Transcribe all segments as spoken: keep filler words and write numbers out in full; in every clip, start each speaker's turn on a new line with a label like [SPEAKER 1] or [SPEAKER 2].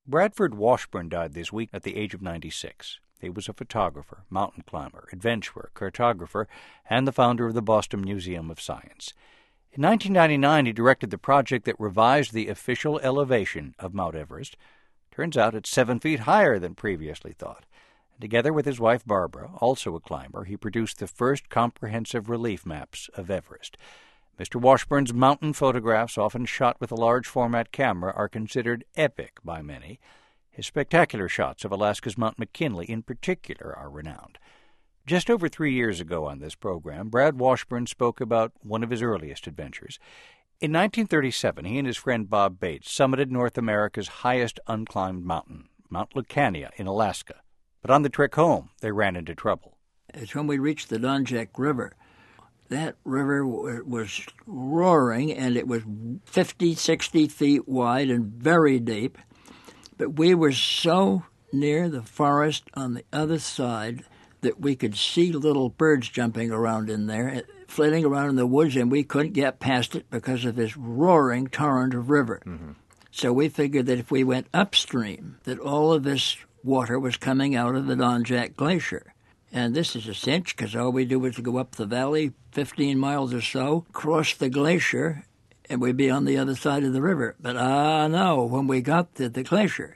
[SPEAKER 1] Bradford Washburn died this week at the age of ninety-six. He was a photographer, mountain climber, adventurer, cartographer, and the founder of the Boston Museum of Science. In nineteen ninety-nine, he directed the project that revised the official elevation of Mount Everest. Turns out it's seven feet higher than previously thought. And together with his wife Barbara, also a climber, he produced the first comprehensive relief maps of Everest. Mister Washburn's mountain photographs, often shot with a large-format camera, are considered epic by many. His spectacular shots of Alaska's Mount McKinley, in particular, are renowned. Just over three years ago on this program, Brad Washburn spoke about one of his earliest adventures. In nineteen thirty-seven, he and his friend Bob Bates summited North America's highest unclimbed mountain, Mount Lucania in Alaska. But on the trek home, they ran into trouble.
[SPEAKER 2] It's when we reached the Donjek River. That river was roaring, and it was fifty, sixty feet wide and very deep. But we were so near the forest on the other side that we could see little birds jumping around in there, flitting around in the woods, and we couldn't get past it because of this roaring torrent of river. Mm-hmm. So we figured that if we went upstream, that all of this water was coming out of the Donjak Glacier. And this is a cinch, because all we do is go up the valley fifteen miles or so, cross the glacier, and we'd be on the other side of the river. But ah, no, when we got to the glacier,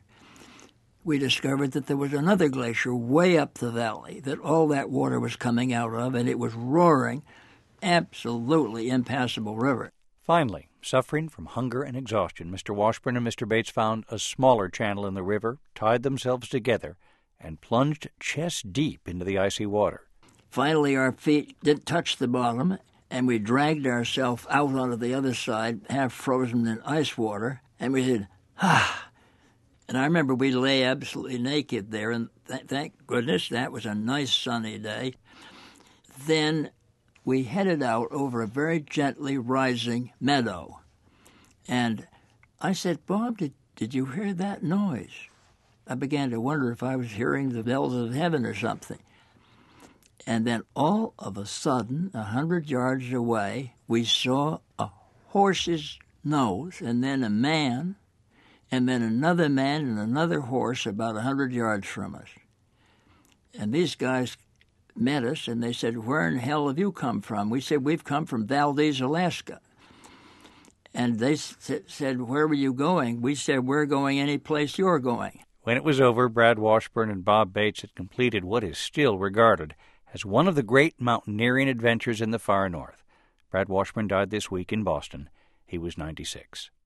[SPEAKER 2] we discovered that there was another glacier way up the valley that all that water was coming out of, and it was roaring, absolutely impassable river.
[SPEAKER 1] Finally, suffering from hunger and exhaustion, Mister Washburn and Mister Bates found a smaller channel in the river, tied themselves together, and plunged chest-deep into the icy water.
[SPEAKER 2] Finally, our feet didn't touch the bottom, and we dragged ourselves out onto the other side, half frozen in ice water, and we said, ah. And I remember we lay absolutely naked there, and th- thank goodness that was a nice sunny day. Then we headed out over a very gently rising meadow. And I said, Bob, did, did you hear that noise? I began to wonder if I was hearing the bells of heaven or something. And then all of a sudden, a hundred yards away, we saw a horse's nose, and then a man, and then another man and another horse about a hundred yards from us. And these guys met us, and they said, where in hell have you come from? We said, we've come from Valdez, Alaska. And they s- said, where were you going? We said, we're going any place you're going.
[SPEAKER 1] When it was over, Brad Washburn and Bob Bates had completed what is still regarded as one of the great mountaineering adventures in the far north. Brad Washburn died this week in Boston. He was ninety-six.